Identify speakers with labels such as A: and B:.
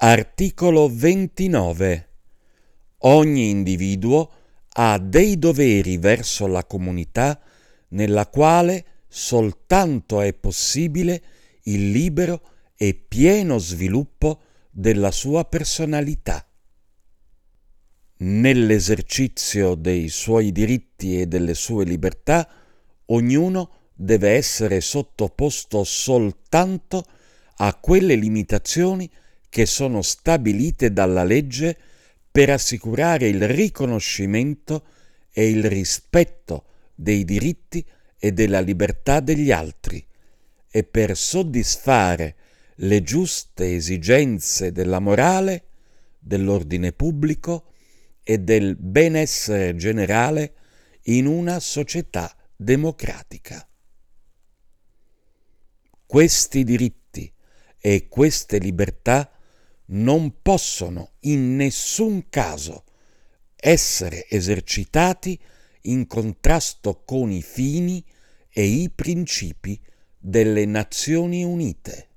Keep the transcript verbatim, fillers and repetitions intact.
A: Articolo ventinove. Ogni individuo ha dei doveri verso la comunità nella quale soltanto è possibile il libero e pieno sviluppo della sua personalità. Nell'esercizio dei suoi diritti e delle sue libertà, ognuno deve essere sottoposto soltanto a quelle limitazioni che sono stabilite dalla legge per assicurare il riconoscimento e il rispetto dei diritti e della libertà degli altri e per soddisfare le giuste esigenze della morale, dell'ordine pubblico e del benessere generale in una società democratica. Questi diritti e queste libertà non possono in nessun caso essere esercitati in contrasto con i fini e i principi delle Nazioni Unite.